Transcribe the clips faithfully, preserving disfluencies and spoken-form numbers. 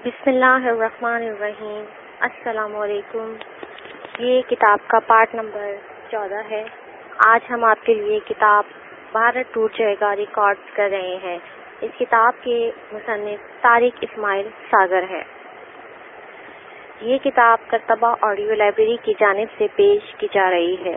بسم اللہ الرحمن الرحیم۔ السلام علیکم۔ یہ کتاب کا پارٹ نمبر چودہ ہے۔ آج ہم آپ کے لیے کتاب بھارت ٹوٹ جائے گا ریکارڈ کر رہے ہیں۔ اس کتاب کے مصنف طارق اسماعیل ساگر ہے۔ یہ کتاب کرتبہ آڈیو لائبریری کی جانب سے پیش کی جا رہی ہے۔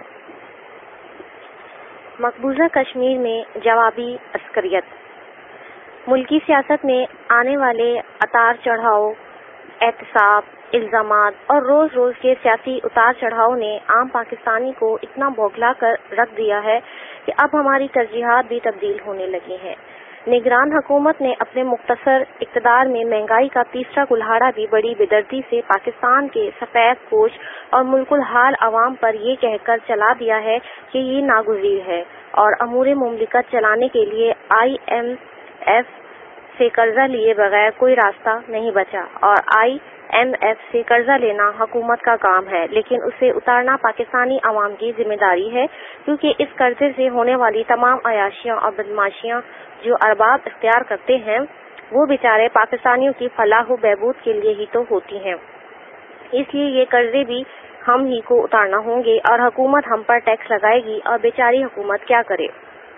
مقبوضہ کشمیر میں جوابی عسکریت۔ ملکی سیاست میں آنے والے اتار چڑھاؤ، احتساب، الزامات اور روز روز کے سیاسی اتار چڑھاؤ نے عام پاکستانی کو اتنا بوکھلا کر رکھ دیا ہے کہ اب ہماری ترجیحات بھی تبدیل ہونے لگی ہیں۔ نگران حکومت نے اپنے مختصر اقتدار میں مہنگائی کا تیسرا کلہاڑا بھی بڑی بےدردی سے پاکستان کے سفید پوش اور ملک الحال عوام پر یہ کہہ کر چلا دیا ہے کہ یہ ناگزیر ہے اور امور مملکت چلانے کے لیے آئی ایم ایف سے قرضہ لیے بغیر کوئی راستہ نہیں بچا، اور آئی ایم ایف سے قرضہ لینا حکومت کا کام ہے، لیکن اسے اتارنا پاکستانی عوام کی ذمہ داری ہے، کیونکہ اس قرضے سے ہونے والی تمام عیاشیاں اور بدماشیاں جو ارباب اختیار کرتے ہیں وہ بیچارے پاکستانیوں کی فلاح و بہبود کے لیے ہی تو ہوتی ہیں۔ اس لیے یہ قرضے بھی ہم ہی کو اتارنا ہوں گے اور حکومت ہم پر ٹیکس لگائے گی، اور بیچاری حکومت کیا کرے؟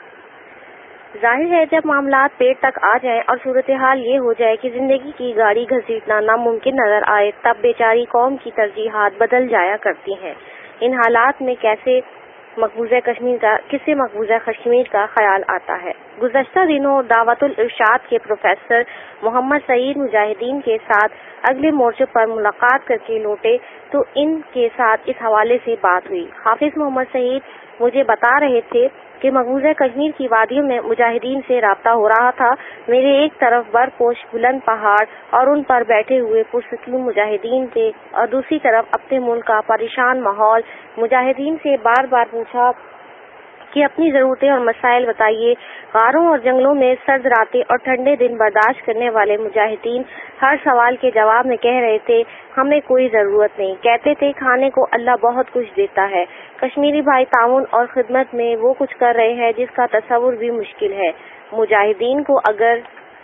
ظاہر ہے جب معاملات پیٹ تک آ جائیں اور صورتحال یہ ہو جائے کہ زندگی کی گاڑی گھسیٹنا ناممکن نظر آئے، تب بیچاری قوم کی ترجیحات بدل جایا کرتی ہیں۔ ان حالات میں کیسے مقبوضہ کشمیر کا کسے مقبوضہ کشمیر کا خیال آتا ہے؟ گزشتہ دنوں دعوت الارشاد کے پروفیسر محمد سعید مجاہدین کے ساتھ اگلے مورچے پر ملاقات کر کے لوٹے تو ان کے ساتھ اس حوالے سے بات ہوئی۔ حافظ محمد سعید مجھے بتا رہے تھے کہ مقبوضہ کشمیر کی وادیوں میں مجاہدین سے رابطہ ہو رہا تھا۔ میرے ایک طرف برپوش بلند پہاڑ اور ان پر بیٹھے ہوئے پرسکون مجاہدین تھے، اور دوسری طرف اپنے ملک کا پریشان ماحول۔ مجاہدین سے بار بار پوچھا کہ اپنی ضرورتیں اور مسائل بتائیے۔ غاروں اور جنگلوں میں سرد راتیں اور ٹھنڈے دن برداشت کرنے والے مجاہدین ہر سوال کے جواب میں کہہ رہے تھے ہمیں کوئی ضرورت نہیں۔ کہتے تھے کھانے کو اللہ بہت کچھ دیتا ہے۔ کشمیری بھائی تعاون اور خدمت میں وہ کچھ کر رہے ہیں جس کا تصور بھی مشکل ہے۔ مجاہدین کو اگر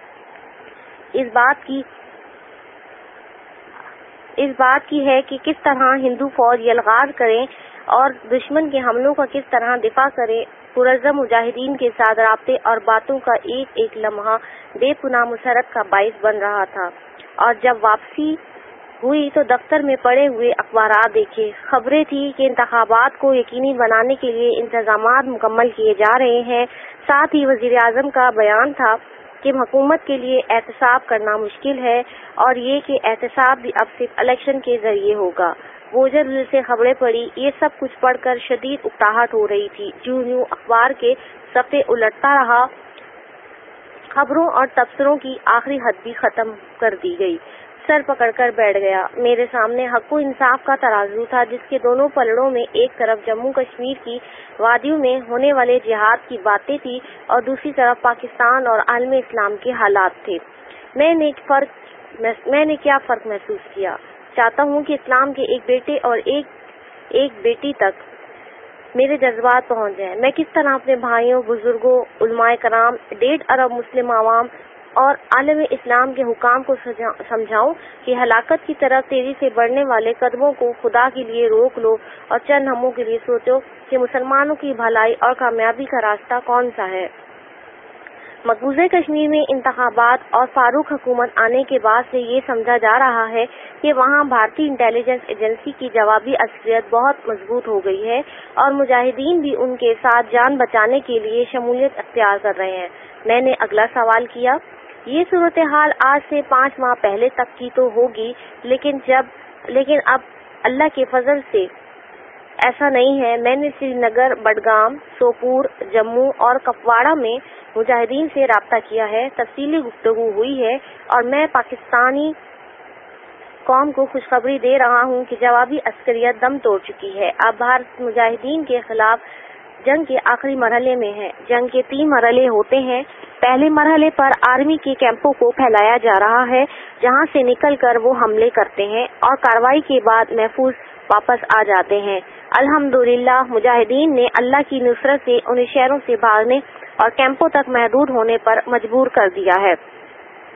اس بات کی اس بات کی ہے کہ کس طرح ہندو فوج یلغار کریں اور دشمن کے حملوں کا کس طرح دفاع کرے، پرعزم مجاہدین کے ساتھ رابطے اور باتوں کا ایک ایک لمحہ بے پناہ مسرت کا باعث بن رہا تھا۔ اور جب واپسی ہوئی تو دفتر میں پڑے ہوئے اخبارات دیکھے۔ خبریں تھی کہ انتخابات کو یقینی بنانے کے لیے انتظامات مکمل کیے جا رہے ہیں۔ ساتھ ہی وزیر اعظم کا بیان تھا کہ حکومت کے لیے احتساب کرنا مشکل ہے، اور یہ کہ احتساب بھی اب صرف الیکشن کے ذریعے ہوگا۔ بوجھل دل سے خبریں پڑھی۔ یہ سب کچھ پڑھ کر شدید اکتاہٹ ہو رہی تھی۔ جوں جوں اخبار کے صفحے الٹتا رہا، خبروں اور تبصروں کی آخری حد بھی ختم کر دی گئی۔ سر پکڑ کر بیٹھ گیا۔ میرے سامنے حق و انصاف کا ترازو تھا، جس کے دونوں پلڑوں میں ایک طرف جموں کشمیر کی وادیوں میں ہونے والے جہاد کی باتیں تھی اور دوسری طرف پاکستان اور عالم اسلام کے حالات تھے۔ میں نے فرق میں نے کیا فرق محسوس کیا؟ چاہتا ہوں کہ اسلام کے ایک بیٹے اور ایک ایک بیٹی تک میرے جذبات پہنچ جائیں۔ میں کس طرح اپنے بھائیوں، بزرگوں، علماء کرام، ڈیڑھ ارب مسلم عوام اور عالم اسلام کے حکام کو سمجھاؤں کہ ہلاکت کی طرف تیزی سے بڑھنے والے قدموں کو خدا کے لیے روک لو اور چند لمحوں کے لیے سوچو کہ مسلمانوں کی بھلائی اور کامیابی کا راستہ کون سا ہے۔ مقبوضہ کشمیر میں انتخابات اور فاروق حکومت آنے کے بعد سے یہ سمجھا جا رہا ہے کہ وہاں بھارتی انٹیلیجنس ایجنسی کی جوابی عسکریت بہت مضبوط ہو گئی ہے، اور مجاہدین بھی ان کے ساتھ جان بچانے کے لیے شمولیت اختیار کر رہے ہیں۔ میں نے اگلا سوال کیا، یہ صورتحال آج سے پانچ ماہ پہلے تک کی تو ہوگی، لیکن جب لیکن اب اللہ کے فضل سے ایسا نہیں ہے۔ میں نے سری نگر، بڈگام، سوپور، جموں اور کپواڑہ میں مجاہدین سے رابطہ کیا ہے، تفصیلی گفتگو ہوئی ہے، اور میں پاکستانی قوم کو خوشخبری دے رہا ہوں کہ جوابی عسکریت دم توڑ چکی ہے۔ اب بھارت مجاہدین کے خلاف جنگ کے آخری مرحلے میں ہے۔ جنگ کے تین مرحلے ہوتے ہیں۔ پہلے مرحلے پر آرمی کے کیمپوں کو پھیلایا جا رہا ہے، جہاں سے نکل کر وہ حملے کرتے ہیں اور کارروائی کے بعد محفوظ واپس آ جاتے ہیں۔ الحمدللہ مجاہدین نے اللہ کی نصرت سے انہیں شہروں سے بھاگنے اور کیمپوں تک محدود ہونے پر مجبور کر دیا ہے۔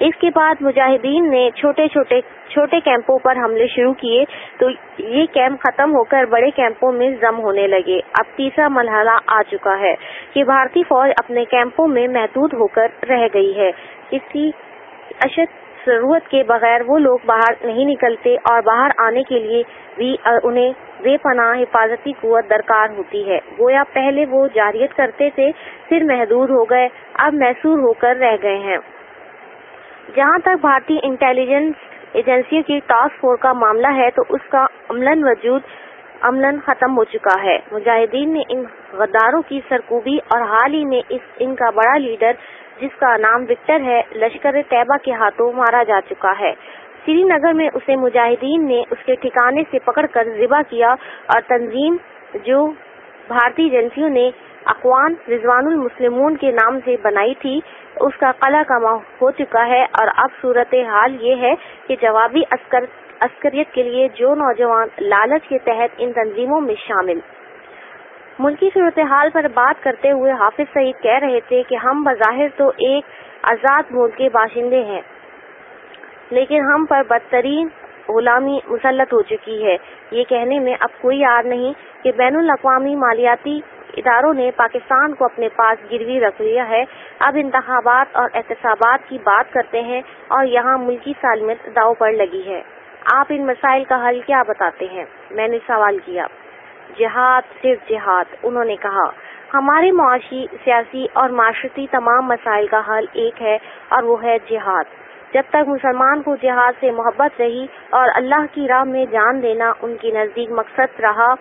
اس کے بعد مجاہدین نے چھوٹے چھوٹے چھوٹے کیمپوں پر حملے شروع کیے تو یہ کیمپ ختم ہو کر بڑے کیمپوں میں ضم ہونے لگے۔ اب تیسرا مرحلہ آ چکا ہے کہ بھارتی فوج اپنے کیمپوں میں محدود ہو کر رہ گئی ہے۔ کسی اشد ضرورت کے بغیر وہ لوگ باہر نہیں نکلتے اور باہر آنے کے لیے بھی انہیں بے پناہ حفاظتی قوت درکار ہوتی ہے۔ گویا پہلے وہ جارحیت کرتے تھے، پھر محدود ہو گئے، اب محصور ہو کر رہ گئے ہیں۔ جہاں تک بھارتی انٹیلیجنس ایجنسیوں کی ٹاسک فورس کا معاملہ ہے تو اس کا عملاً وجود عملاً ختم ہو چکا ہے۔ مجاہدین نے ان غداروں کی سرکوبی اور حال ہی میں اس ان کا بڑا لیڈر جس کا نام وکٹر ہے لشکر طیبہ کے ہاتھوں مارا جا چکا ہے۔ سری نگر میں اسے مجاہدین نے اس کے ٹھکانے سے پکڑ کر ذبح کیا اور تنظیم جو بھارتی ایجنسیوں نے اخوان رضوان المسلمون کے نام سے بنائی تھی اس کا قلع کما ہو چکا ہے۔ اور اب صورتحال یہ ہے کہ جوابی عسکر عسکریت کے لیے جو نوجوان لالچ کے تحت ان تنظیموں میں شامل۔ ملکی صورتحال پر بات کرتے ہوئے حافظ سعید کہہ رہے تھے کہ ہم بظاہر تو ایک آزاد ملک کے باشندے ہیں لیکن ہم پر بدترین غلامی مسلط ہو چکی ہے۔ یہ کہنے میں اب کوئی عار نہیں کہ بین الاقوامی مالیاتی اداروں نے پاکستان کو اپنے پاس گروی رکھ لیا ہے۔ اب انتخابات اور احتسابات کی بات کرتے ہیں اور یہاں ملکی سالمیت داؤ پر لگی ہے۔ آپ ان مسائل کا حل کیا بتاتے ہیں؟ میں نے سوال کیا۔ جہاد صرف جہاد، انہوں نے کہا۔ ہمارے معاشی، سیاسی اور معاشرتی تمام مسائل کا حل ایک ہے اور وہ ہے جہاد۔ جب تک مسلمان کو جہاد سے محبت رہی اور اللہ کی راہ میں جان دینا ان کے نزدیک مقصد رہا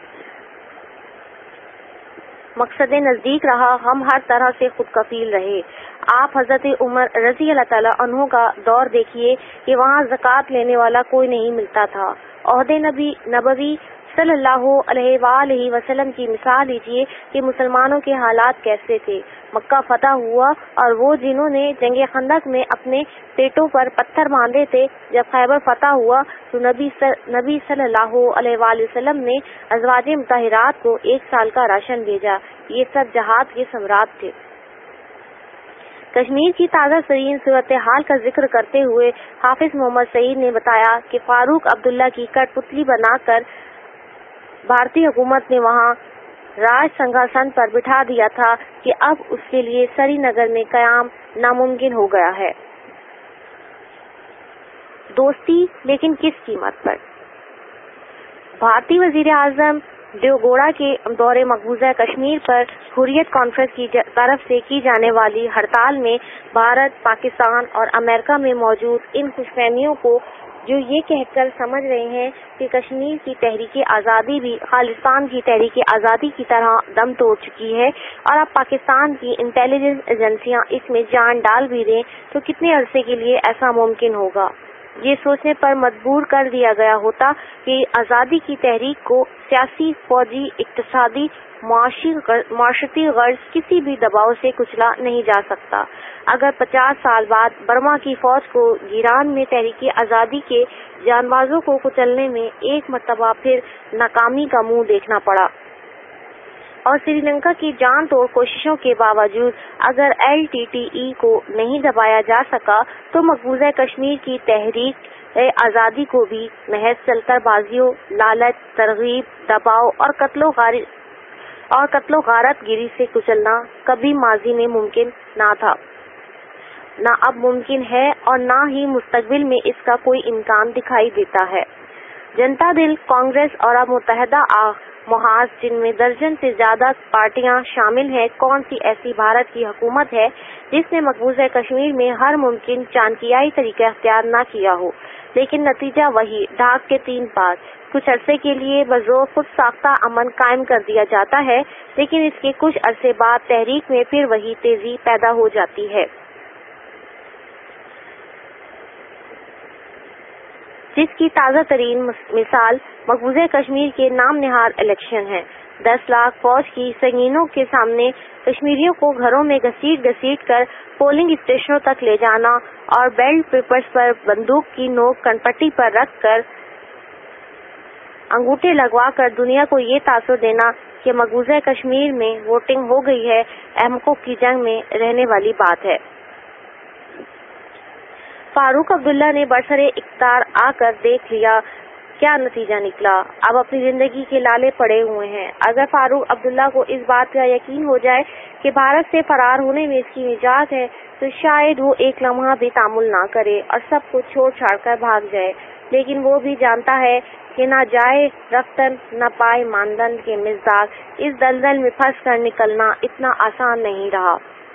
مقصد نزدیک رہا ہم ہر طرح سے خود کفیل رہے۔ آپ حضرت عمر رضی اللہ تعالیٰ عنہ کا دور دیکھیے کہ وہاں زکوٰۃ لینے والا کوئی نہیں ملتا تھا۔ عہد نبی نبوی صلی اللہ علیہ وآلہ وسلم کی مثال لیجیے کہ مسلمانوں کے حالات کیسے تھے۔ مکہ فتح ہوا اور وہ جنہوں نے جنگ خندق میں اپنے پیٹوں پر پتھر باندھے تھے، جب خیبر فتح ہوا تو نبی نبی صلی اللہ علیہ وآلہ وسلم نے ازواج مطہرات کو ایک سال کا راشن بھیجا۔ یہ سب جہاد کے ثمرات تھے۔ کشمیر کی تازہ ترین صورتحال کا ذکر کرتے ہوئے حافظ محمد سعید نے بتایا کہ فاروق عبداللہ کی کٹ پتلی بنا کر بھارتی حکومت نے وہاں راج سنگھاسن پر بٹھا دیا تھا کہ اب اس کے لیے سری نگر میں قیام ناممکن ہو گیا ہے۔ دوستی لیکن کس قیمت پر؟ بھارتی وزیر اعظم دیوگوڑا کے دور مقبوضہ کشمیر پر حریت کانفرنس کی طرف سے کی جانے والی ہڑتال میں بھارت، پاکستان اور امریکہ میں موجود ان خوش فہمیوں کو جو یہ کہہ کر سمجھ رہے ہیں کہ کشمیر کی تحریک آزادی بھی خالصتان کی تحریک آزادی کی طرح دم توڑ چکی ہے اور اب پاکستان کی انٹیلیجنس ایجنسیاں اس میں جان ڈال بھی دیں تو کتنے عرصے کے لیے ایسا ممکن ہوگا؟ یہ سوچنے پر مجبور کر دیا گیا ہوتا کہ آزادی کی تحریک کو سیاسی، فوجی، اقتصادی، معاشی معاشرتی غرض کسی بھی دباؤ سے کچلا نہیں جا سکتا۔ اگر پچاس سال بعد برما کی فوج کو گیران میں تحریک آزادی کے جانبازوں کو کچلنے میں ایک مرتبہ پھر ناکامی کا منہ دیکھنا پڑا اور سری لنکا کی جان توڑ کوششوں کے باوجود اگر ایل ٹی ٹی ای کو نہیں دبایا جا سکا تو مقبوضہ کشمیر کی تحریک آزادی کو بھی محض چلتر بازیوں، لالچ، ترغیب، دباؤ اور قتل و غارت اور قتل و غارت گیری سے کچلنا کبھی ماضی میں ممکن نہ تھا، نہ اب ممکن ہے اور نہ ہی مستقبل میں اس کا کوئی امکان دکھائی دیتا ہے۔ جنتا دل، کانگریس اور اب متحدہ محاذ جن میں درجن سے زیادہ پارٹیاں شامل ہیں، کون سی ایسی بھارت کی حکومت ہے جس نے مقبوضہ کشمیر میں ہر ممکن چانکیائی طریقہ اختیار نہ کیا ہو؟ لیکن نتیجہ وہی، ڈھاک کے تین پار۔ کچھ عرصے کے لیے بذور خود ساختہ امن قائم کر دیا جاتا ہے لیکن اس کے کچھ عرصے بعد تحریک میں پھر وہی تیزی پیدا ہو جاتی ہے جس کی تازہ ترین مثال مقبوضہ کشمیر کے نام نہاد الیکشن ہے۔ دس لاکھ فوج کی سنگینوں کے سامنے کشمیریوں کو گھروں میں گھسیٹ گھسیٹ کر پولنگ اسٹیشنوں تک لے جانا اور بیلٹ پیپرز پر بندوق کی نوک کنپٹی پر رکھ کر انگوٹھے لگوا کر دنیا کو یہ تاثر دینا کہ مقبوضہ کشمیر میں ووٹنگ ہو گئی ہے، احمقوں کی جنگ میں رہنے والی بات ہے۔ فاروق عبداللہ نے برسر اقتدار آ کر دیکھ لیا کیا نتیجہ نکلا، اب اپنی زندگی کے لالے پڑے ہوئے ہیں۔ اگر فاروق عبداللہ کو اس بات کا یقین ہو جائے کہ بھارت سے فرار ہونے میں اس کی نجات ہے تو شاید وہ ایک لمحہ بھی تامل نہ کرے اور سب کچھ چھوڑ چھاڑ کر بھاگ جائے، لیکن وہ بھی جانتا ہے کہ نہ جائے رفتن نہ پائے ماندن کے مزداق، اس دلدل میں پھنس کر نکلنا اتنا آسان نہیں رہا۔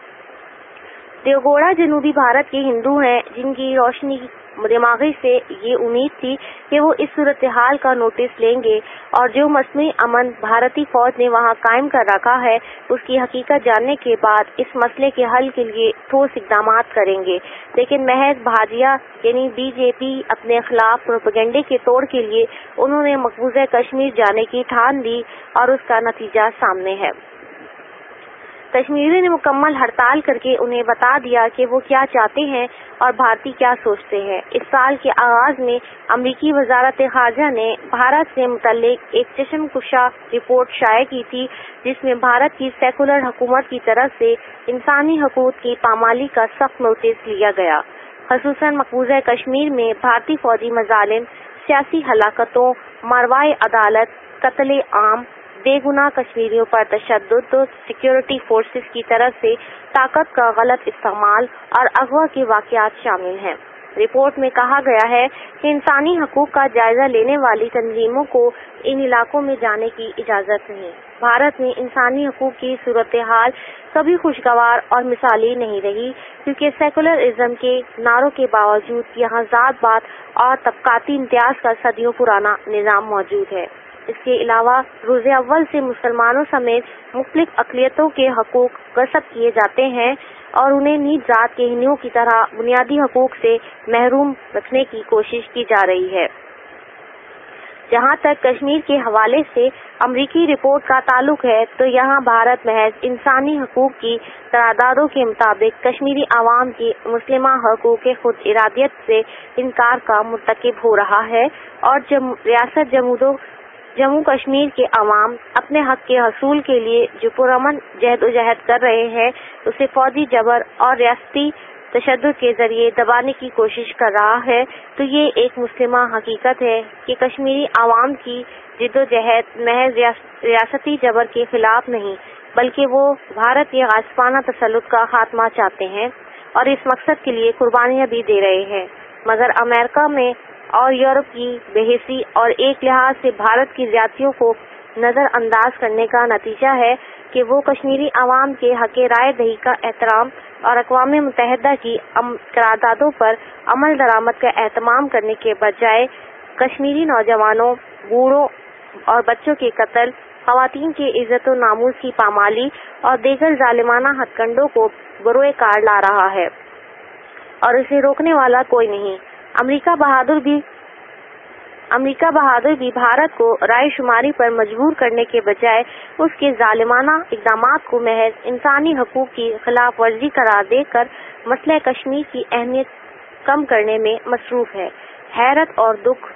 دیوگوڑا جنوبی بھارت کے ہندو ہیں جن کی روشنی دماغی سے یہ امید تھی کہ وہ اس صورتحال کا نوٹس لیں گے اور جو مصنوعی امن بھارتی فوج نے وہاں قائم کر رکھا ہے اس کی حقیقت جاننے کے بعد اس مسئلے کے حل کے لیے ٹھوس اقدامات کریں گے، لیکن محض بھاجیا یعنی بی جے پی اپنے خلاف پروپیگنڈے کے توڑ کے لیے انہوں نے مقبوضہ کشمیر جانے کی ٹھان لی اور اس کا نتیجہ سامنے ہے۔ کشمیریوں نے مکمل ہڑتال کر کے انہیں بتا دیا کہ وہ کیا چاہتے ہیں اور بھارتی کیا سوچتے ہیں۔ اس سال کے آغاز میں امریکی وزارت خارجہ نے بھارت سے متعلق ایک چشم کشا رپورٹ شائع کی تھی جس میں بھارت کی سیکولر حکومت کی طرف سے انسانی حقوق کی پامالی کا سخت نوٹس لیا گیا، خصوصاً مقبوضہ کشمیر میں بھارتی فوجی مظالم، سیاسی ہلاکتوں، ماوراء عدالت، قتل عام، بے گناہ کشمیریوں پر تشدد، سیکورٹی فورسز کی طرف سے طاقت کا غلط استعمال اور اغوا کے واقعات شامل ہیں۔ رپورٹ میں کہا گیا ہے کہ انسانی حقوق کا جائزہ لینے والی تنظیموں کو ان علاقوں میں جانے کی اجازت نہیں۔ بھارت میں انسانی حقوق کی صورتحال کبھی خوشگوار اور مثالی نہیں رہی کیونکہ سیکولرازم کے نعروں کے باوجود یہاں ذات پات اور طبقاتی امتیاز کا صدیوں پرانا نظام موجود ہے۔ اس کے علاوہ روز اول سے مسلمانوں سمیت مختلف اقلیتوں کے حقوق غصب کیے جاتے ہیں اور انہیں نیز ذات کے ہندوؤں کی طرح بنیادی حقوق سے محروم رکھنے کی کوشش کی جا رہی ہے۔ جہاں تک کشمیر کے حوالے سے امریکی رپورٹ کا تعلق ہے تو یہاں بھارت محض انسانی حقوق کی قراردادوں کے مطابق کشمیری عوام کی مسلمہ حقوق خود ارادیت سے انکار کا مرتکب ہو رہا ہے اور جم... ریاست جمہور جموں کشمیر کے عوام اپنے حق کے حصول کے لیے جو پرامن جہد و جہد کر رہے ہیں اسے فوجی جبر اور ریاستی تشدد کے ذریعے دبانے کی کوشش کر رہا ہے، تو یہ ایک مسلمہ حقیقت ہے کہ کشمیری عوام کی جد و جہد محض ریاستی جبر کے خلاف نہیں بلکہ وہ بھارت کے غاصبانہ تسلط کا خاتمہ چاہتے ہیں اور اس مقصد کے لیے قربانیاں بھی دے رہے ہیں، مگر امریکہ میں اور یورپ کی بے حسی اور ایک لحاظ سے بھارت کی زیادتیوں کو نظر انداز کرنے کا نتیجہ ہے کہ وہ کشمیری عوام کے حق رائے دہی کا احترام اور اقوام متحدہ کی قراردادوں پر عمل درآمد کا اہتمام کرنے کے بجائے کشمیری نوجوانوں، بوڑھوں اور بچوں کے قتل، خواتین کے عزت و ناموس کی پامالی اور دیگر ظالمانہ ہتھ کنڈوں کو بروئے کار لا رہا ہے اور اسے روکنے والا کوئی نہیں۔ امریکہ بہادر بھی امریکہ بہادر بھی بھارت کو رائے شماری پر مجبور کرنے کے بجائے اس کے ظالمانہ اقدامات کو محض انسانی حقوق کی خلاف ورزی قرار دے کر مسئلہ کشمیر کی اہمیت کم کرنے میں مصروف ہے۔ حیرت اور دکھ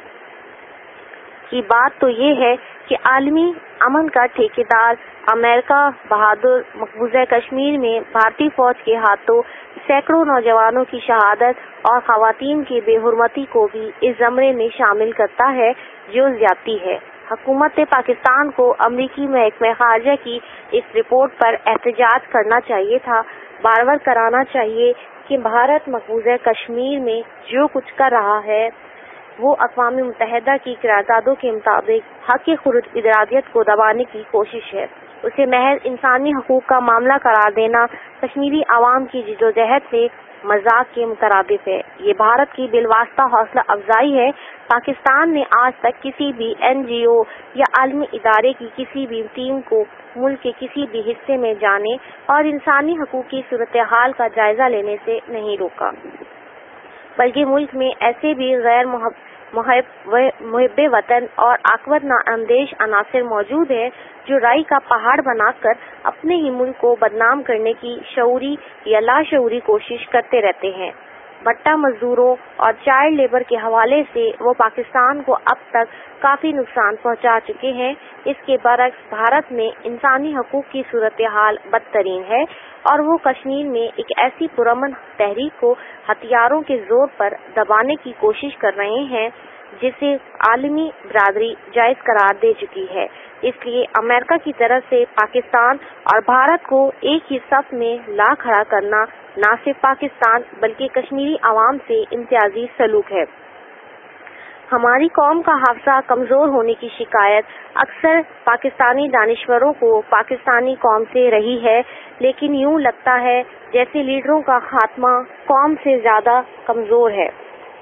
کی بات تو یہ ہے کہ عالمی امن کا ٹھیکیدار امریکہ بہادر مقبوضہ کشمیر میں بھارتی فوج کے ہاتھوں سینکڑوں نوجوانوں کی شہادت اور خواتین کی بے حرمتی کو بھی اس زمرے میں شامل کرتا ہے جو زیادتی ہے۔ حکومت پاکستان کو امریکی محکمہ خارجہ کی اس رپورٹ پر احتجاج کرنا چاہیے تھا، بار بار کرانا چاہیے کہ بھارت مقبوضہ کشمیر میں جو کچھ کر رہا ہے وہ اقوام متحدہ کی قراردادوں کے مطابق حق خود ارادیت کو دبانے کی کوشش ہے۔ اسے محض انسانی حقوق کا معاملہ قرار دینا کشمیری عوام کی جدوجہد سے مذاق کے مترادف ہے۔ یہ بھارت کی بالواسطہ حوصلہ افزائی ہے۔ پاکستان نے آج تک کسی بھی این جی او یا عالمی ادارے کی کسی بھی ٹیم کو ملک کے کسی بھی حصے میں جانے اور انسانی حقوق کی صورتحال کا جائزہ لینے سے نہیں روکا، بلکہ ملک میں ایسے بھی غیر محب محب وطن اور عاقبت نااندیش عناصر موجود ہیں جو رائی کا پہاڑ بنا کر اپنے ہی ملک کو بدنام کرنے کی شعوری یا لاشعوری کوشش کرتے رہتے ہیں۔ بٹا مزدوروں اور چائلڈ لیبر کے حوالے سے وہ پاکستان کو اب تک کافی نقصان پہنچا چکے ہیں۔ اس کے برعکس بھارت میں انسانی حقوق کی صورتحال بدترین ہے اور وہ کشمیر میں ایک ایسی پرامن تحریک کو ہتھیاروں کے زور پر دبانے کی کوشش کر رہے ہیں جسے عالمی برادری جائز قرار دے چکی ہے۔ اس لیے امریکہ کی طرف سے پاکستان اور بھارت کو ایک ہی صف میں لا کھڑا کرنا نہ صرف پاکستان بلکہ کشمیری عوام سے امتیازی سلوک ہے۔ ہماری قوم کا حافظہ کمزور ہونے کی شکایت اکثر پاکستانی دانشوروں کو پاکستانی قوم سے رہی ہے، لیکن یوں لگتا ہے جیسے لیڈروں کا خاتمہ قوم سے زیادہ کمزور ہے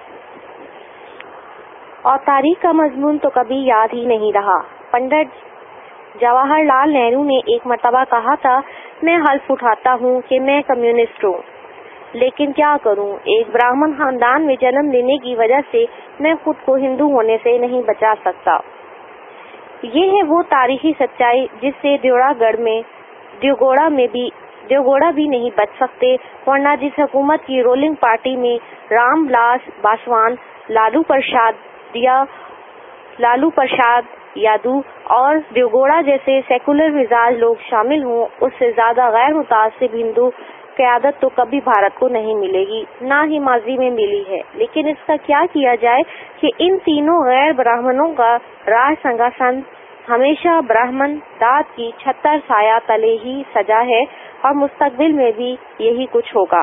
اور تاریخ کا مضمون تو کبھی یاد ہی نہیں رہا۔ پنڈت جواہر لال نہرو نے ایک مرتبہ کہا تھا، میں حلف اٹھاتا ہوں کہ میں کمیونسٹ ہوں، لیکن کیا کروں، ایک براہمن خاندان میں جنم لینے کی وجہ سے میں خود کو ہندو ہونے سے نہیں بچا سکتا۔ یہ ہے وہ تاریخی سچائی جس سے دیوڑا گڑھ میں دیوگوڑا میں بھی دیوگوڑا بھی نہیں بچ سکتے، ورنہ جس حکومت کی رولنگ پارٹی میں رام ولاس پاسوان، لالو پرساد دیا لالو پرساد یادو اور دیوگوڑا جیسے سیکولر مزاج لوگ شامل ہوں، اس سے زیادہ غیر متعصب ہندو قیادت تو کبھی بھارت کو نہیں ملے گی، نہ ہی ماضی میں ملی ہے۔ لیکن اس کا کیا کیا جائے کہ ان تینوں غیر براہمنوں کا راج سنگھاسن ہمیشہ براہمن داد کی چھتر سایہ تلے ہی سجا ہے اور مستقبل میں بھی یہی کچھ ہوگا۔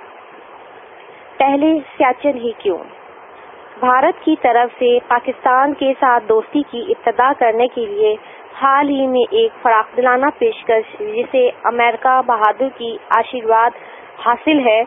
پہلے سیاچن ہی کیوں؟ بھارت کی طرف سے پاکستان کے ساتھ دوستی کی ابتدا کرنے کے لیے حال ہی میں ایک فراخ دلانہ پیشکش جسے امریکہ بہادر کی آشیرواد حاصل ہے،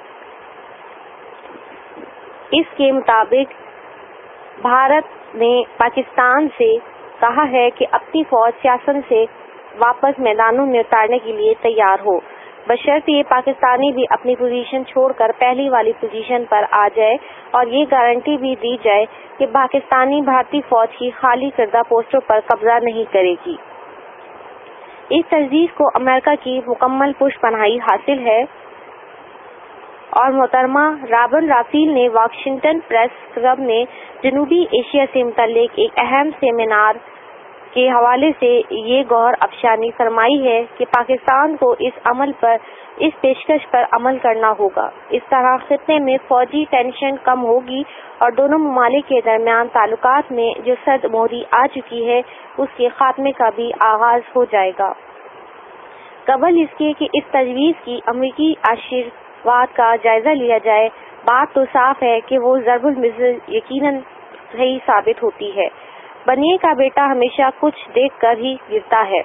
اس کے مطابق بھارت نے پاکستان سے کہا ہے کہ اپنی فوج سیاسن سے واپس میدانوں میں اتارنے کے لیے تیار ہو، بشرط یہ پاکستانی بھی اپنی پوزیشن چھوڑ کر پہلی والی پوزیشن پر آ جائے اور یہ گارنٹی بھی دی جائے کہ پاکستانی بھارتی فوج کی خالی کردہ پوسٹوں پر قبضہ نہیں کرے گی۔ اس تجویز کو امریکہ کی مکمل پشت پناہی حاصل ہے اور محترمہ رابن راسیل نے واشنگٹن پریس کلب میں جنوبی ایشیا سے متعلق ایک اہم سیمینار کے حوالے سے یہ گوہر افشانی فرمائی ہے کہ پاکستان کو اس عمل پر اس پیشکش پر عمل کرنا ہوگا۔ اس طرح خطے میں فوجی ٹینشن کم ہوگی اور دونوں ممالک کے درمیان تعلقات میں جو سرد مہری آ چکی ہے اس کے خاتمے کا بھی آغاز ہو جائے گا۔ قبل اس کے کہ اس تجویز کی امریکی آشیرواد کا جائزہ لیا جائے، بات تو صاف ہے کہ وہ ضرب المثل یقیناً صحیح ثابت ہوتی ہے۔ بنیے کا بیٹا ہمیشہ کچھ دیکھ کر ہی گرتا ہے،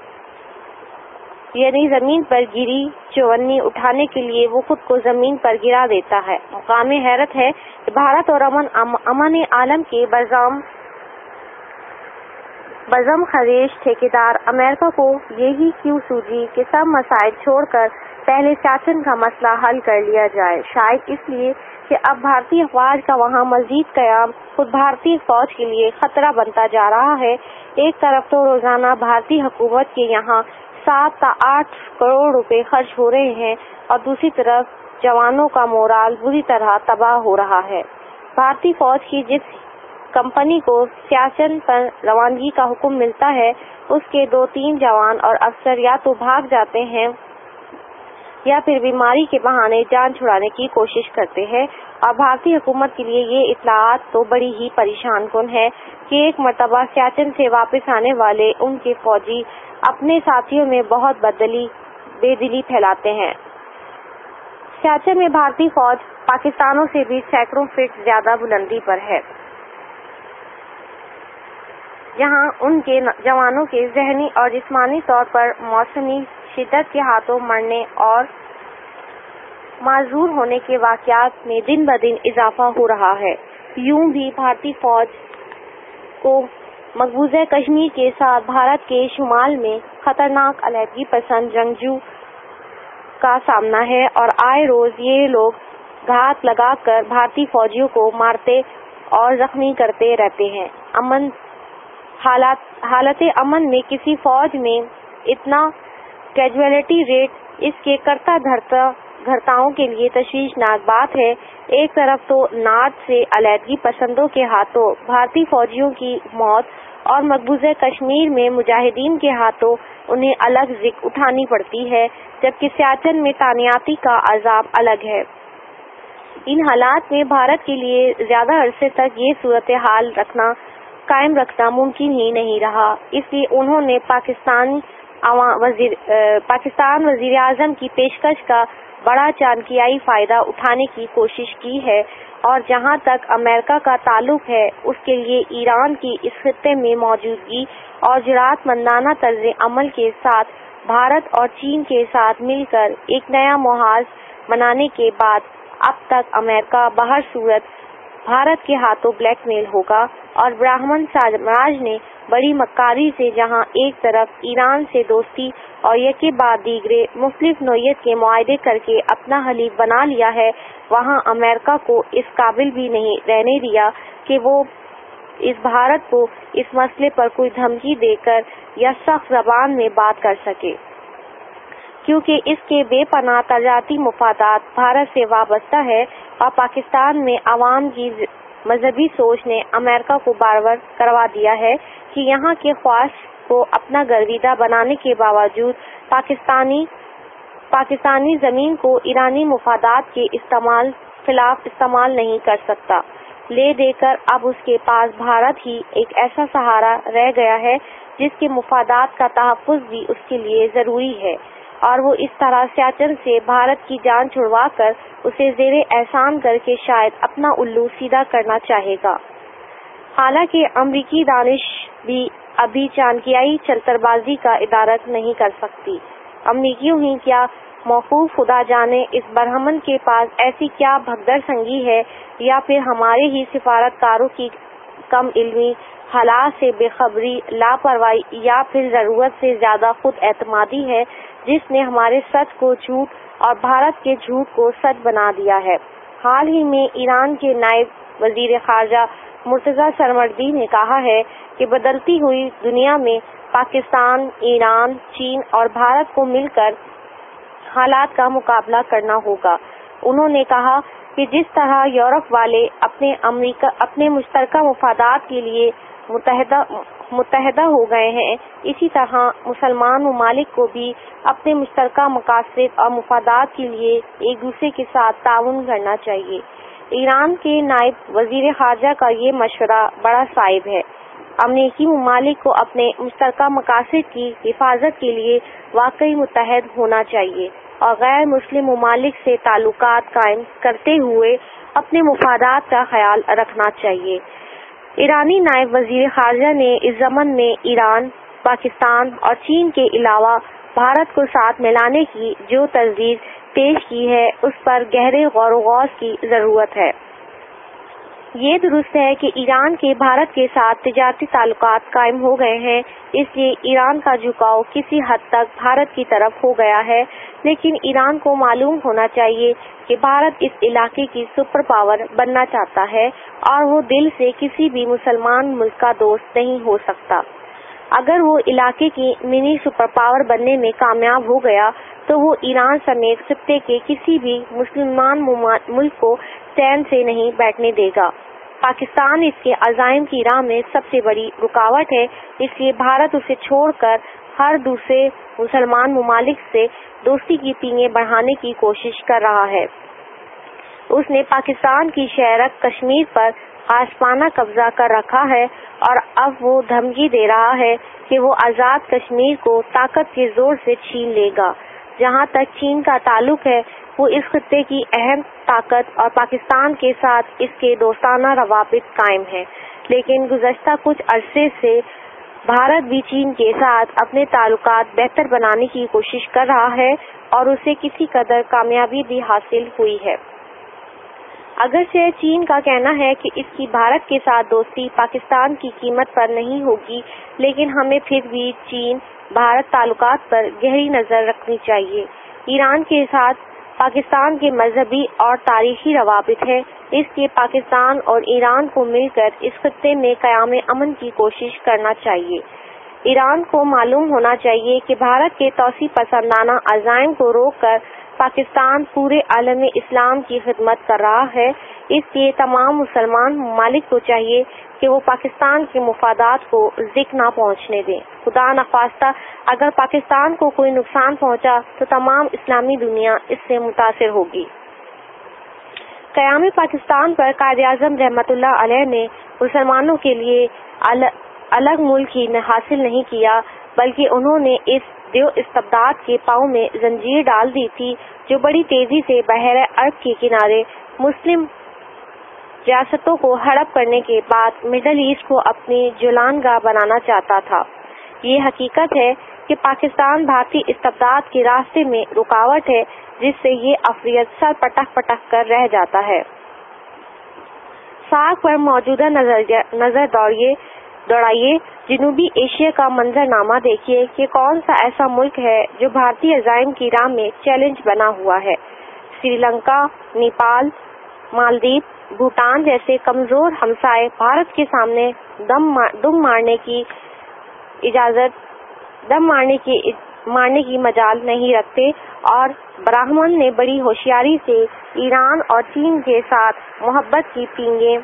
یعنی زمین پر گری چونی اٹھانے کے لیے وہ خود کو زمین پر گرا دیتا ہے۔ مقام حیرت ہے کہ بھارت اور امن امن عالم کے بزم بزم خریش ٹھیکیدار امریکہ کو یہی کیوں سوجی کہ سب مسائل چھوڑ کر پہلے سیاچن کا مسئلہ حل کر لیا جائے؟ شاید اس لیے کہ اب بھارتی افواج کا وہاں مزید قیام خود بھارتی فوج کے لیے خطرہ بنتا جا رہا ہے۔ ایک طرف تو روزانہ بھارتی حکومت کے یہاں سات تا آٹھ کروڑ روپے خرچ ہو رہے ہیں اور دوسری طرف جوانوں کا مورال بری طرح تباہ ہو رہا ہے۔ بھارتی فوج کی جس کمپنی کو سیاچن پر روانگی کا حکم ملتا ہے، اس کے دو تین جوان اور افسر یا تو بھاگ جاتے ہیں یا پھر بیماری کے بہانے جان چھڑانے کی کوشش کرتے ہیں، اور بھارتی حکومت کے لیے یہ اطلاعات تو بڑی ہی پریشان کن ہے کہ ایک مرتبہ سیاچن سے واپس آنے والے ان کے فوجی اپنے ساتھیوں میں بہت بدلی بے دلی پھیلاتے ہیں۔ سیاچن میں بھارتی فوج پاکستانوں سے بھی سینکڑوں فٹ زیادہ بلندی پر ہے، جہاں ان کے جوانوں کے ذہنی اور جسمانی طور پر موسمی شدت کے ہاتھوں مرنے اور معذور ہونے کے واقعات میں دن بدن اضافہ ہو رہا ہے۔ یوں بھی بھارتی فوج کو مقبوضہ کشمیر کے ساتھ بھارت کے شمال میں خطرناک علیحدگی پسند جنگجو کا سامنا ہے، اور آئے روز یہ لوگ گھات لگا کر بھارتی فوجیوں کو مارتے اور زخمی کرتے رہتے ہیں۔ امن حالات حالت امن میں کسی فوج میں اتنا کیجویلٹی ریٹ اس کے کرتا دھرتا گھرتاؤں کے لیے تشویشناک بات ہے۔ ایک طرف تو نارتھ سے علیحدگی پسندوں کے ہاتھوں بھارتی فوجیوں کی موت اور مقبوضہ کشمیر میں مجاہدین کے ہاتھوں انہیں الگ ذکر اٹھانی پڑتی ہے، جبکہ سیاچن میں تعیناتی کا عذاب الگ ہے۔ ان حالات میں بھارت کے لیے زیادہ عرصے تک یہ صورتحال رکھنا قائم رکھنا ممکن ہی نہیں رہا۔ اس لیے انہوں نے پاکستان وزیر پاکستان وزیر اعظم کی پیشکش کا بڑا چانکیائی فائدہ اٹھانے کی کوشش کی ہے، اور جہاں تک امریکہ کا تعلق ہے اس کے لیے ایران کی اس خطے میں موجودگی اور جرأت مندانہ طرز عمل کے ساتھ بھارت اور چین کے ساتھ مل کر ایک نیا محاذ بنانے کے بعد اب تک امریکہ بہر صورت بھارت کے ہاتھوں بلیک میل ہوگا، اور براہمن سامراج نے بڑی مکاری سے جہاں ایک طرف ایران سے دوستی اور یکے بعد دیگرے مختلف نوعیت کے معاہدے کر کے اپنا حلیف بنا لیا ہے، وہاں امریکہ کو اس قابل بھی نہیں رہنے دیا کہ وہ اس بھارت کو اس مسئلے پر کوئی دھمکی دے کر یا سخت زبان میں بات کر سکے، کیونکہ اس کے بے پناہ تجارتی مفادات بھارت سے وابستہ ہے، اور پاکستان میں عوام کی مذہبی سوچ نے امریکہ کو بار بار کروا دیا ہے کہ یہاں کے خواص کو اپنا گرویدہ بنانے کے باوجود پاکستانی پاکستانی زمین کو ایرانی مفادات کے استعمال خلاف استعمال نہیں کر سکتا۔ لے دے کر اب اس کے پاس بھارت ہی ایک ایسا سہارا رہ گیا ہے جس کے مفادات کا تحفظ بھی اس کے لیے ضروری ہے، اور وہ اس طرح سیاچن سے بھارت کی جان چھڑوا کر اسے زیر احسان کر کے شاید اپنا الو سیدھا کرنا چاہے گا۔ حالانکہ امریکی دانش بھی ابھی چانکیائی چلتر بازی کا ادارک نہیں کر سکتی۔ امریکیوں ہی کیا موقوف خدا جانے اس برہمن کے پاس ایسی کیا بھگدڑ سنگی ہے، یا پھر ہمارے ہی سفارتکاروں کی کم علمی، حالات سے بے خبری، لاپرواہی، یا پھر ضرورت سے زیادہ خود اعتمادی ہے جس نے ہمارے سچ کو جھوٹ اور بھارت کے جھوٹ کو سچ بنا دیا ہے۔ حال ہی میں ایران کے نائب وزیر خارجہ مرتضی سرمردی نے کہا ہے کہ بدلتی ہوئی دنیا میں پاکستان، ایران، چین اور بھارت کو مل کر حالات کا مقابلہ کرنا ہوگا۔ انہوں نے کہا کہ جس طرح یورپ والے اپنے امریکہ اپنے مشترکہ مفادات کے لیے متحدہ متحدہ ہو گئے ہیں، اسی طرح مسلمان ممالک کو بھی اپنے مشترکہ مقاصد اور مفادات کے لیے ایک دوسرے کے ساتھ تعاون کرنا چاہیے۔ ایران کے نائب وزیر خارجہ کا یہ مشورہ بڑا صائب ہے۔ امریکی ممالک کو اپنے مشترکہ مقاصد کی حفاظت کے لیے واقعی متحد ہونا چاہیے، اور غیر مسلم ممالک سے تعلقات قائم کرتے ہوئے اپنے مفادات کا خیال رکھنا چاہیے۔ ایرانی نائب وزیر خارجہ نے اس ضمن میں ایران، پاکستان اور چین کے علاوہ بھارت کو ساتھ ملانے کی جو تجویز پیش کی ہے اس پر گہرے غور و خوض کی ضرورت ہے۔ یہ درست ہے کہ ایران کے بھارت کے ساتھ تجارتی تعلقات قائم ہو گئے ہیں، اس لیے ایران کا جھکاؤ کسی حد تک بھارت کی طرف ہو گیا ہے، لیکن ایران کو معلوم ہونا چاہیے کہ بھارت اس علاقے کی سپر پاور بننا چاہتا ہے، اور وہ دل سے کسی بھی مسلمان ملک کا دوست نہیں ہو سکتا۔ اگر وہ علاقے کی منی سپر پاور بننے میں کامیاب ہو گیا تو وہ ایران سمیت خطے کے کسی بھی مسلمان ملک کو چین سے نہیں بیٹھنے دے گا۔ پاکستان اس کے عزائم کی راہ میں سب سے بڑی رکاوٹ ہے، اس لیے بھارت اسے چھوڑ کر ہر دوسرے مسلمان ممالک سے دوستی کی پینگیں بڑھانے کی کوشش کر رہا ہے۔ اس نے پاکستان کی شہرک کشمیر پر غاصبانہ قبضہ کر رکھا ہے، اور اب وہ دھمکی دے رہا ہے کہ وہ آزاد کشمیر کو طاقت کے زور سے چھین لے گا۔ جہاں تک چین کا تعلق ہے، وہ اس خطے کی اہم طاقت اور پاکستان کے ساتھ اس کے دوستانہ روابط قائم ہیں، لیکن گزشتہ کچھ عرصے سے بھارت بھی چین کے ساتھ اپنے تعلقات بہتر بنانے کی کوشش کر رہا ہے، اور اسے کسی قدر کامیابی بھی حاصل ہوئی ہے۔ اگرچہ چین کا کہنا ہے کہ اس کی بھارت کے ساتھ دوستی پاکستان کی قیمت پر نہیں ہوگی، لیکن ہمیں پھر بھی چین بھارت تعلقات پر گہری نظر رکھنی چاہیے۔ ایران کے ساتھ پاکستان کے مذہبی اور تاریخی روابط ہیں، اس لیے پاکستان اور ایران کو مل کر اس خطے میں قیام امن کی کوشش کرنا چاہیے۔ ایران کو معلوم ہونا چاہیے کہ بھارت کے توسیع پسندانہ عزائم کو روک کر پاکستان پورے عالم اسلام کی خدمت کر رہا ہے، اس لیے تمام مسلمان ممالک کو چاہیے کہ وہ پاکستان کے مفادات کو ذکر نہ پہنچنے دیں۔ خدا نخواستہ اگر پاکستان کو کوئی نقصان پہنچا تو تمام اسلامی دنیا اس سے متاثر ہوگی۔ قیام پاکستان پر قائد اعظم رحمۃ اللہ علیہ نے مسلمانوں کے لیے الگ ملک ہی حاصل نہیں کیا، بلکہ انہوں نے اس دیو استبداد کے پاؤں میں زنجیر ڈال دی تھی جو بڑی تیزی سے بحیرہ عرب کے کنارے مسلم ریاستوں کو ہڑپ کرنے کے بعد مڈل ایسٹ کو اپنی جولان گاہ بنانا چاہتا تھا۔ یہ حقیقت ہے کہ پاکستان بھارتی استبداد کے راستے میں رکاوٹ ہے، جس سے یہ افریت سر پٹک پٹک کر رہ جاتا ہے۔ ساکھ پر موجودہ نظر دوڑیے دوڑائیے جنوبی ایشیا کا منظرنامہ دیکھیے کہ کون سا ایسا ملک ہے جو بھارتی عزائم کی راہ میں چیلنج بنا ہوا ہے۔ سری لنکا، نیپال، مالدیپ، بھوٹان جیسے کمزور ہمسائے بھارت کے سامنے دم دم مارنے کی اجازت دم مارنے کی مارنے کی مجال نہیں رکھتے، اور براہمن نے بڑی ہوشیاری سے ایران اور چین کے ساتھ محبت کی پینگیں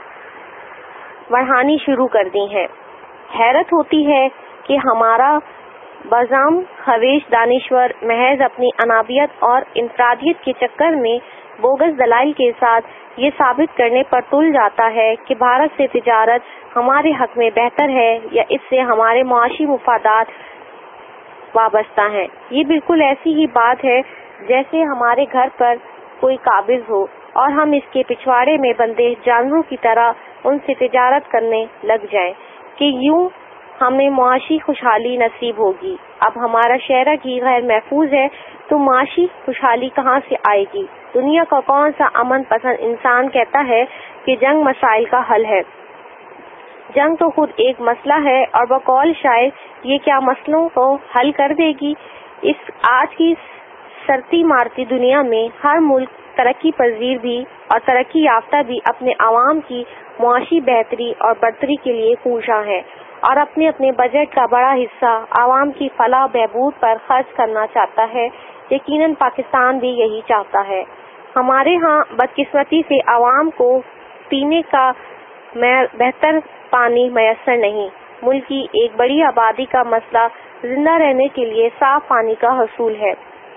بڑھانی شروع کر دی ہیں۔ حیرت ہوتی ہے کہ ہمارا بزم خویش دانشور محض اپنی انابیت اور انفرادیت کے چکر میں بوگس دلائل کے ساتھ یہ ثابت کرنے پر تل جاتا ہے کہ بھارت سے تجارت ہمارے حق میں بہتر ہے یا اس سے ہمارے معاشی مفادات وابستہ ہیں۔ یہ بالکل ایسی ہی بات ہے جیسے ہمارے گھر پر کوئی قابض ہو اور ہم اس کے پچھواڑے میں بندے جانوروں کی طرح ان سے تجارت کرنے لگ جائیں کہ یوں ہمیں معاشی خوشحالی نصیب ہوگی۔ اب ہمارا شہرہ کی غیر محفوظ ہے تو معاشی خوشحالی کہاں سے آئے گی؟ دنیا کا کون سا امن پسند انسان کہتا ہے کہ جنگ مسائل کا حل ہے؟ جنگ تو خود ایک مسئلہ ہے، اور بقول شاعر یہ کیا مسئلوں کو حل کر دے گی؟ اس آج کی سرتی مارتی دنیا میں ہر ملک ترقی پذیر بھی اور ترقی یافتہ بھی اپنے عوام کی معاشی بہتری اور برتری کے لیے کوشاں ہے، اور اپنے اپنے بجٹ کا بڑا حصہ عوام کی فلاح و بہبود پر خرچ کرنا چاہتا ہے۔ یقیناً پاکستان بھی یہی چاہتا ہے۔ ہمارے ہاں بدقسمتی سے عوام کو پینے کا بہتر پانی میسر نہیں۔ ملک کی ایک بڑی آبادی کا مسئلہ زندہ رہنے کے لیے صاف پانی کا حصول ہے۔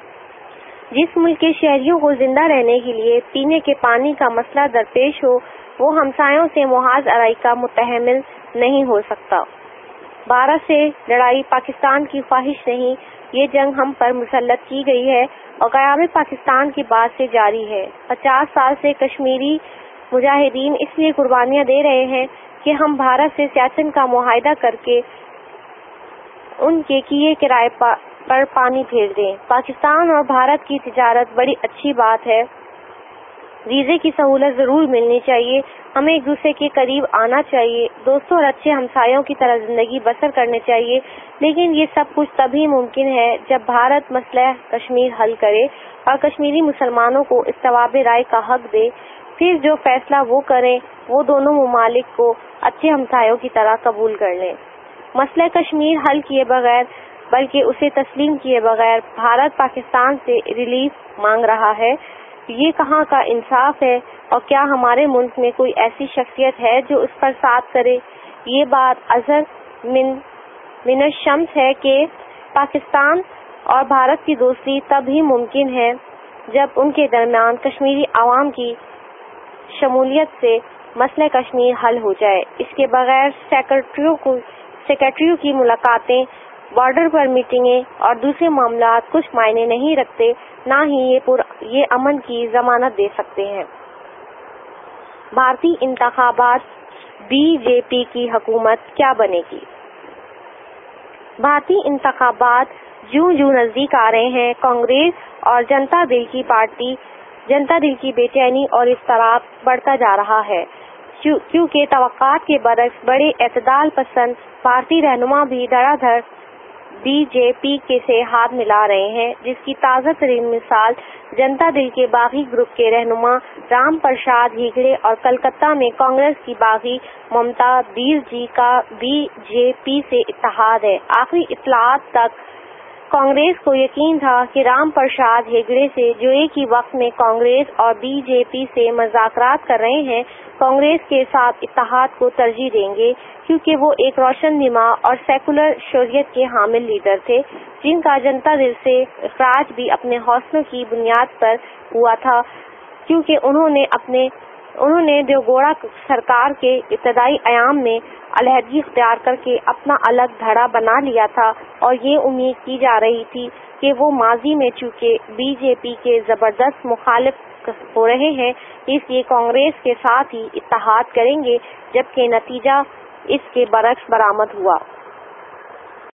جس ملک کے شہریوں کو زندہ رہنے کے لیے پینے کے پانی کا مسئلہ درپیش ہو، وہ ہمسایوں سے محاذ آرائی کا متحمل نہیں ہو سکتا۔ بھارت سے لڑائی پاکستان کی خواہش نہیں، یہ جنگ ہم پر مسلط کی گئی ہے اور قیام پاکستان کے بعد سے جاری ہے۔ پچاس سال سے کشمیری مجاہدین اس لیے قربانیاں دے رہے ہیں کہ ہم بھارت سے سیاچن کا معاہدہ کر کے ان کے کیے کرائے پر پانی پھیر دیں۔ پاکستان اور بھارت کی تجارت بڑی اچھی بات ہے، ویزے کی سہولت ضرور ملنی چاہیے، ہمیں ایک دوسرے کے قریب آنا چاہیے، دوستوں اور اچھے ہمسایوں کی طرح زندگی بسر کرنی چاہیے، لیکن یہ سب کچھ تبھی ممکن ہے جب بھارت مسئلہ کشمیر حل کرے اور کشمیری مسلمانوں کو استواب رائے کا حق دے۔ پھر جو فیصلہ وہ کریں وہ دونوں ممالک کو اچھے ہمسایوں کی طرح قبول کر لیں۔ مسئلہ کشمیر حل کیے بغیر بلکہ اسے تسلیم کیے بغیر بھارت پاکستان سے ریلیف مانگ رہا ہے، یہ کہاں کا انصاف ہے؟ اور کیا ہمارے ملک میں کوئی ایسی شخصیت ہے جو اس پر ساتھ کرے؟ یہ بات اظہر من من الشمس ہے کہ پاکستان اور بھارت کی دوستی تب ہی ممکن ہے جب ان کے درمیان کشمیری عوام کی شمولیت سے مسئلہ کشمیر حل ہو جائے۔ اس کے بغیر سیکرٹریوں کو سیکرٹریوں کی ملاقاتیں، بارڈر پر میٹنگیں اور دوسرے معاملات کچھ معنی نہیں رکھتے، نہ ہی یہ پر یہ امن کی ضمانت دے سکتے ہیں۔ بھارتی انتخابات بی جے پی کی حکومت کیا بنے گی؟ بھارتی انتخابات جوں جوں نزدیک آ رہے ہیں، کانگریس اور جنتا دل کی پارٹی جنتا دل کی بے چینی اور اضطراب بڑھتا جا رہا ہے، کیونکہ توقعات کے برعکس بڑے اعتدال پسند بھارتی رہنما بھی دھڑا دھڑ بی جے پی کے سے ہاتھ ملا رہے ہیں، جس کی تازہ ترین مثال جنتا دل کے باغی گروپ کے رہنما رام پرساد ہیگڑے اور کلکتہ میں کانگریس کی باغی ممتا بیس جی کا بی جے پی سے اتحاد ہے۔ آخری اطلاعات تک کانگریس کو یقین تھا کہ رام پرساد ہیگڑے سے جو ایک ہی وقت میں کانگریس اور بی جے پی سے مذاکرات کر رہے ہیں، کانگریس کے ساتھ اتحاد کو ترجیح دیں گے، کیونکہ وہ ایک روشن دماغ اور سیکولر شریعت کے حامل لیڈر تھے، جن کا جنتا دل سے اخراج بھی اپنے حوصلوں کی بنیاد پر ہوا تھا، کیونکہ انہوں نے اپنے انہوں نے دیوگوڑا سرکار کے ابتدائی ایام میں علیحدگی اختیار کر کے اپنا الگ دھڑا بنا لیا تھا، اور یہ امید کی جا رہی تھی کہ وہ ماضی میں چونکہ بی جے پی کے زبردست مخالف ہو رہے ہیں، اس لیے کانگریس کے ساتھ ہی اتحاد کریں گے، جبکہ نتیجہ اس کے برعکس برآمد ہوا۔